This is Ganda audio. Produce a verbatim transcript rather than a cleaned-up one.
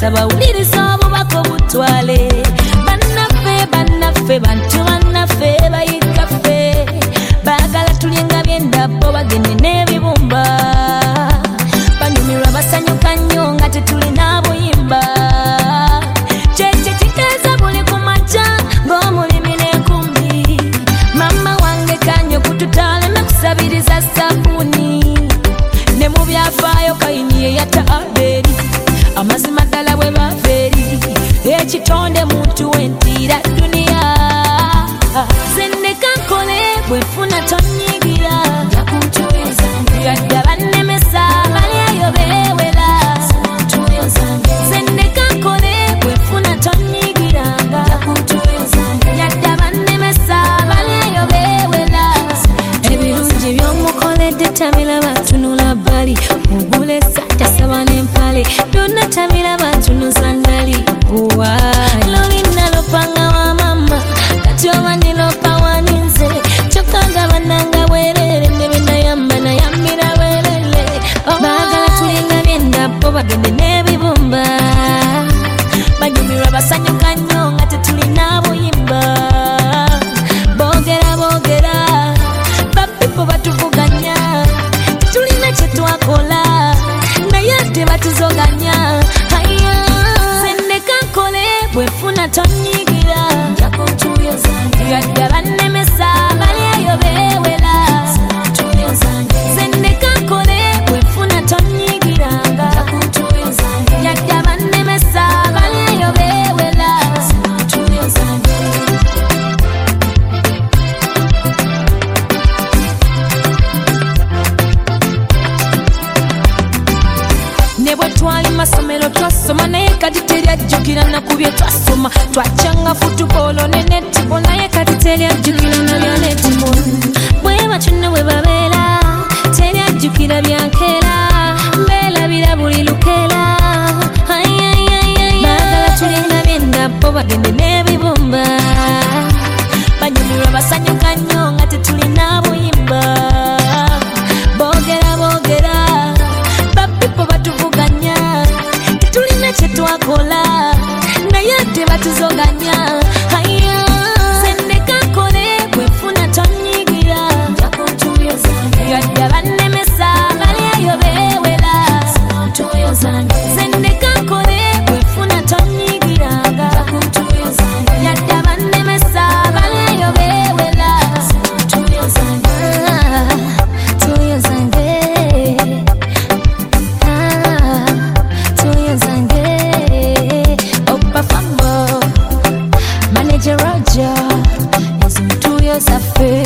bawuliriza obubaka obutwale bannaffe bannaffe bantu bannaffe bayigaffe baagala tulyenga byendabbo bagende n'ebibumba banyumirwa basanyuka nnyo nga tetulina buyimba kyekyo kiteeza buli ku makya ng'omulimi n'enkumbi mama wange kanyo kututaaleme kusabiriza sabuni ne mu byafaayo kayini ye yatta Aberi amazima ddala bwe bava eri ekitonde muntu wentiira duniya zenneka nkole bwenfuna tonyigira yadda bannemesa balyayo beewera zenneka nkole bwenfuna tonyigiranga yadda bannemesa balyayo beewera ebirungi by'omukoledde tamira batunula bbali mugule satasaba n'empale byonna tamira batunuza ndali guwa lolina lopanga wa mama kati oba nilopa waninze kyokanga bannanga bwerere ne benayamba nayambira bwerere baagala tulinga byendabbo bagende n'ebibumba banyumirwa basanyuka nnyo nga tetulina buyimba boogera boogera bapipo batuvuganya tetulina kye twakola naye ate batuzoganya aya zenneka nkole bwenfuna tonyigira yadda bannemesa balyayo beewera zenneka nkole bwenfuna tonyigiranga yadda bannemesa balyayo beewera ne bwe twali masomero twasoma naye kati teryajjukira naku bye twasoma twacanga futubolo ne netibol naye kati teryajjukira nabya netibol bwe batyo nno bwe babeera teryajjukira byankeera mbeerabira buli lukeera baagala tulinga byendabbo bagende n'ebibumba banyumirwa basanyuka nnyo nga tetulina buyimba boogera boogera bapipo batuvuganya tetulina kye twakola naye ate batuzoganya aya zenneka nkole bwenfuna tonyigira yadda bannemesa balyayo beewera zenneka nkole bwenfuna tonyigiranga yadda bannemesa balyayo beewera tuyo zange tuyo zange Opa Fambo Manager Roger Tuyo zaffe